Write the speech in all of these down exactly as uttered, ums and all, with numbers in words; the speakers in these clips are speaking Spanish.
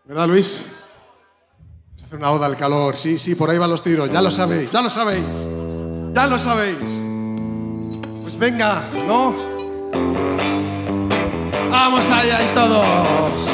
¿Verdad, Luis? Vamos a hacer una oda al calor. Sí, sí, por ahí van los tiros. Ya lo sabéis, ya lo sabéis. Ya lo sabéis. Pues venga, ¿no? ¡Vamos allá y todos!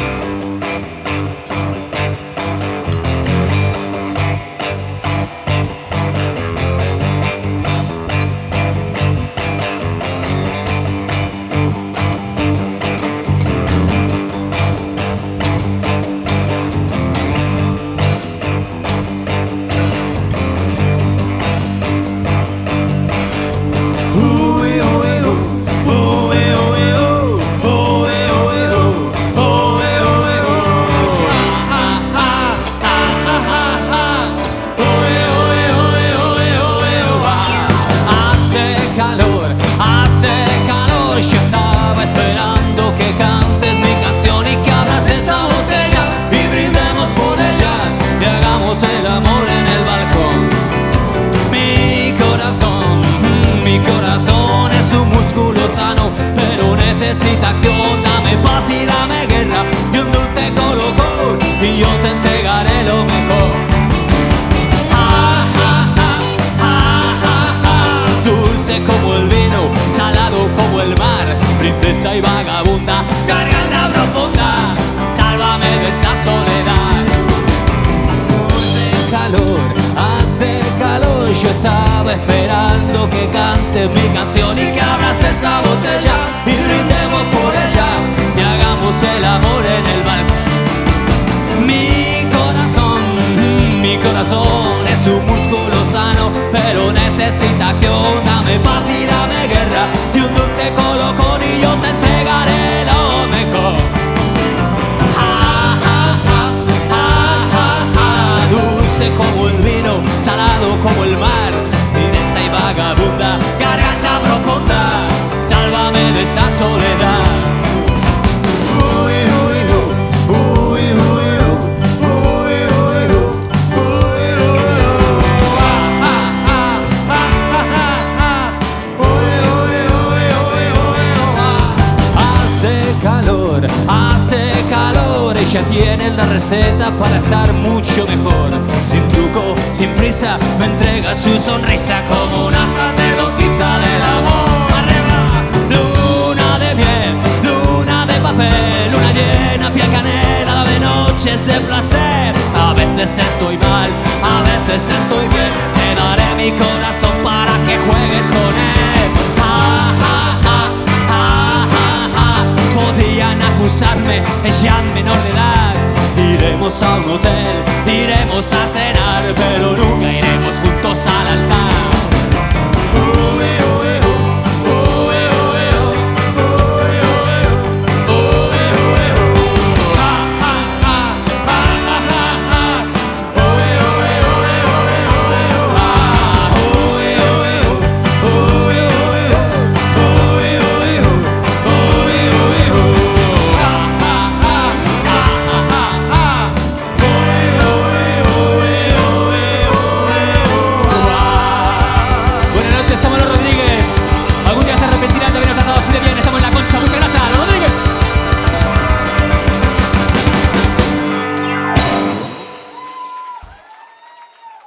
Yo estaba esperando que cantes mi canción y que abras esa botella y brindemos por ella y hagamos el amor en el balcón. Mi corazón, mi corazón es un músculo sano, pero necesita acción. Dame paz y dame guerra y un dulce colocón y yo te entregaré lo mejor. Ah, ah, ah, ah, ah, ah. Dulce como el vino, salado como el mar, princesa y vagabunda, garganta profunda, sálvame de esta soledad. Hace calor, hace calor, yo estaba esperando que cantes mi canción y que abras esa botella y brindemos por ella y hagamos el amor en el balcón. Mi corazón, mi corazón es un músculo sano, pero necesita acción. Dame paz y dame guerra y un dulce colocón y yo te entregaré lo mejor. Ah, ah, ah, ah, ah, ah. Dulce como el vino, salado como el mar, princesa y vagabunda, garganta profunda, sálvame de esta soledad. Hace calor, ella tiene la receta para estar mucho mejor. Sin truco, sin prisa, me entrega su sonrisa como una sacerdotisa del amor. Arriba, luna de miel, luna de papel, luna llena, piel canela, dame noches de placer. A veces estoy mal, a veces estoy bien, te daré mi corazón para que juegues con él. Ah, ah, ah, ah, ah, ah. Podrían acusarme, es ya menor de edad. Iremos a un hotel, iremos a cenar, pero nunca iremos juntos al altar.